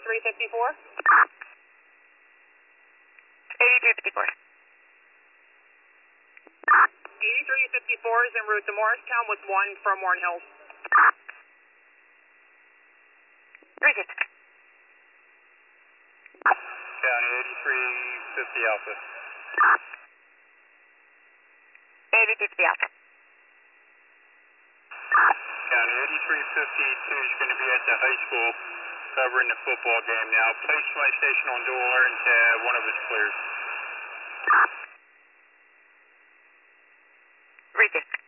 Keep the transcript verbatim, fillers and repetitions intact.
eighty-three fifty-four. eighty-three fifty-four. eighty-three fifty-four is en route to Morristown with one from Warren Hills. Received. County eighty-three fifty Alpha. eighty-three fifty Alpha. County eighty-three fifty-two is going to be at the high school covering the football game now. Place my station on dual alert and tab. One of us cleared. Received.